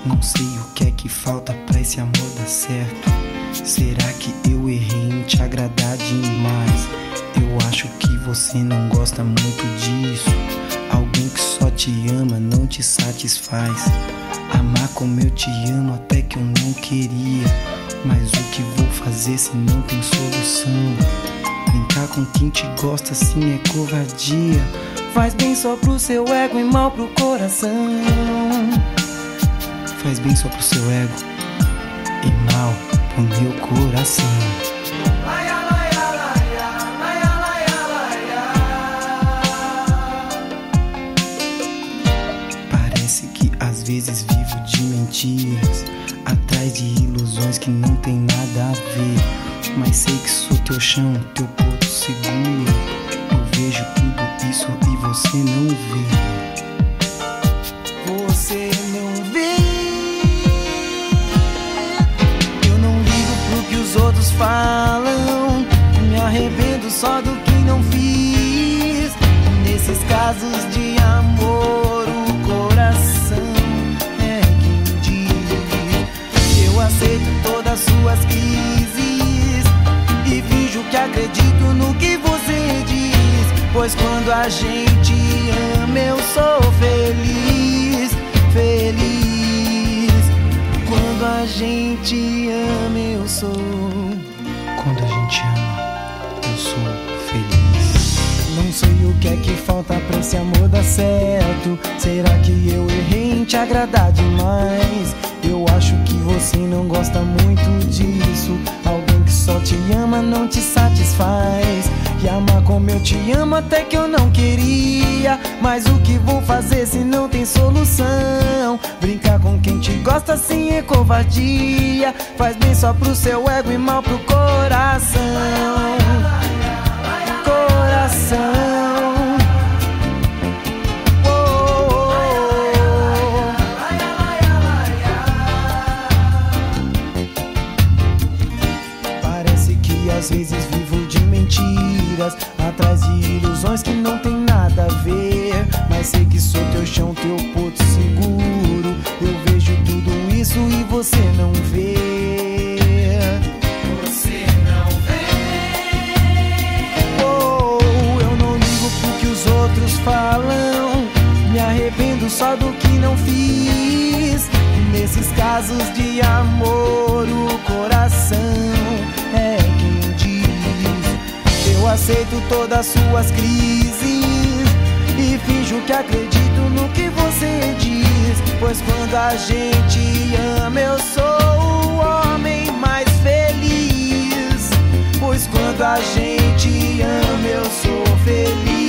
Não sei o que é que falta pra esse amor dar certo. Será que eu errei em te agradar demais? Eu acho que você não gosta muito disso. Alguém que só te ama não te satisfaz. Amar como eu te amo até que eu não queria. Mas o que vou fazer se não tem solução? Brincar com quem te gosta assim é covardia. Faz bem só pro seu ego e mal pro coração. Faz bem só pro seu ego e mal pro meu coração. Parece que às vezes vivo de mentiras, atrás de ilusões que não tem nada a ver. Mas sei que sou teu chão, teu porto seguro. Eu vejo tudo isso e você não vê. Você não vê. Eu não ligo pro que os outros falam. Me arrependo só do que não fiz. Nesses casos de amor, o coração é quem diz. Eu aceito todas as suas crises e finjo que acredito no que você diz. Pois quando a gente ama eu sou feliz, feliz. Quando a gente ama eu sou. Quando a gente ama eu sou feliz. Não sei o que é que falta pra esse amor dar certo. Será que eu errei em te agradar demais? Eu acho que você não gosta muito disso. Alguém que só te ama não te satisfaz. E amar como eu te amo até que eu não queria. Mas o que vou fazer se não tem solução? Brincar com quem te gosta assim é covardia. Faz bem só pro seu ego e mal pro coração. Coração. Às vezes vivo de mentiras, atrás de ilusões que não tem nada a ver. Mas sei que sou teu chão, teu porto seguro. Eu vejo tudo isso e você não vê. Você não vê. Oh, eu não ligo pro que os outros falam. Me arrependo só do que não fiz. Nesses casos de amor, o coração é quem diz. Eu aceito todas as suas crises e finjo que acredito no que você diz. Pois quando a gente ama eu sou o homem mais feliz. Pois quando a gente ama eu sou feliz.